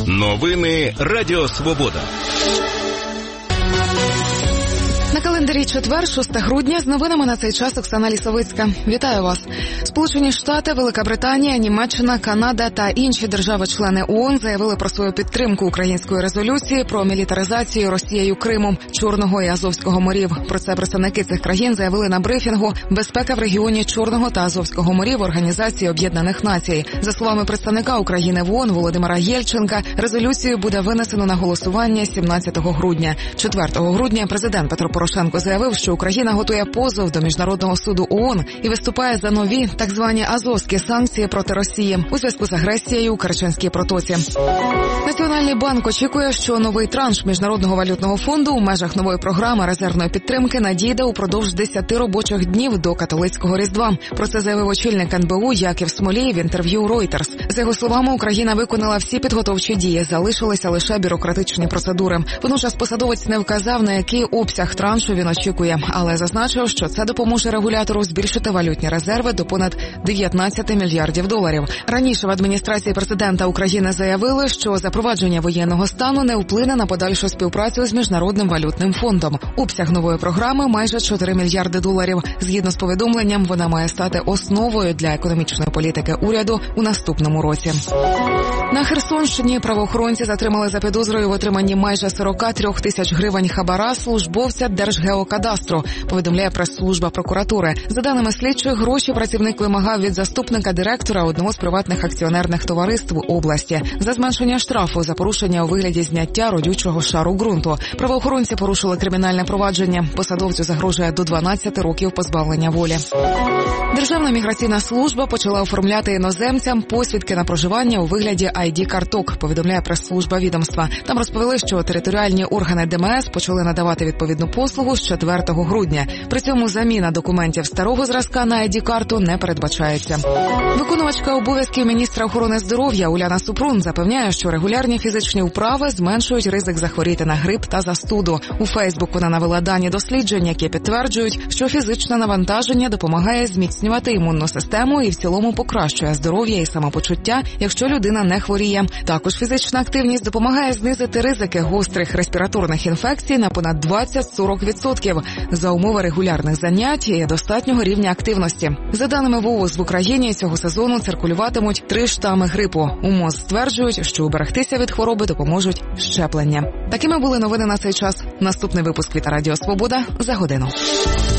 Новини Радіо Свобода. На календарі четвер, 6 грудня, з новинами на цей час Оксана Лісовицька. Вітаю вас. Сполучені Штати, Велика Британія, Німеччина, Канада та інші держави-члени ООН заявили про свою підтримку української резолюції про мілітаризацію Росією Криму, Чорного і Азовського морів. Про це представники цих країн заявили на брифінгу «Безпека в регіоні Чорного та Азовського морів» Організації Об'єднаних Націй. За словами представника України в ООН Володимира Єльченка, резолюцію буде винесено на голосування 17 грудня. 4 грудня президент Петро Порошенко заявив, що Україна готує позов до Міжнародного суду ООН і виступає за нові, так звані азовські санкції проти Росії у зв'язку з агресією у Керченській протоці. Національний банк очікує, що новий транш Міжнародного валютного фонду у межах нової програми резервної підтримки надійде упродовж 10 робочих днів до католицького Різдва. Про це заявив очільник НБУ Яків Смолій в інтерв'ю Reuters. За його словами, Україна виконала всі підготовчі дії, залишилися лише бюрократичні процедури. Водночас посадовець не вказав, на який обсяг траншу він очікує, але зазначив, що це допоможе регулятору збільшити валютні резерви до понад 19 мільярдів доларів. Раніше в адміністрації президента України заявили, що запровадження воєнного стану не вплине на подальшу співпрацю з Міжнародним валютним фондом. Обсяг нової програми – майже 4 мільярди доларів. Згідно з повідомленням, вона має стати основою для економічної політики уряду у наступному році. На Херсонщині правоохоронці затримали за підозрою в отриманні майже 43 тисяч гривень хабара службовця Держгеокадастру, повідомляє прес-служба прокуратури. За даними слідчих, гроші працівник вимагав від заступника директора одного з приватних акціонерних товариств області за зменшення штрафу за порушення у вигляді зняття родючого шару ґрунту. Правоохоронці порушили кримінальне провадження. Посадовцю загрожує до 12 років позбавлення волі. Державна міграційна служба почала оформляти іноземцям посвідки на проживання у вигляді ID-карток, повідомляє прес-служба відомства. Там розповіли, що територіальні органи ДМС почали надавати відповідну послугу з 4 грудня. При цьому заміна документів старого зразка на ID-карту не передбачається. Виконувачка обов'язків міністра охорони здоров'я Уляна Супрун запевняє, що регулярні фізичні вправи зменшують ризик захворіти на грип та застуду. У Фейсбук вона навела дані досліджень, які підтверджують, що фізичне навантаження допомагає зміцнювати імунну систему і в цілому покращує здоров'я і самопочуття, якщо людина не хворіє. Також фізична активність допомагає знизити ризики гострих респіраторних інфекцій на понад 20-40% за умови регулярних занять і достатнього рівня активності. За даними ВООЗ, в Україні цього сезону циркулюватимуть 3 штами грипу. У МОЗ стверджують, що уберегтися від хвороби допоможуть щеплення. Такими були новини на цей час. Наступний випуск від Радіо Свобода за годину.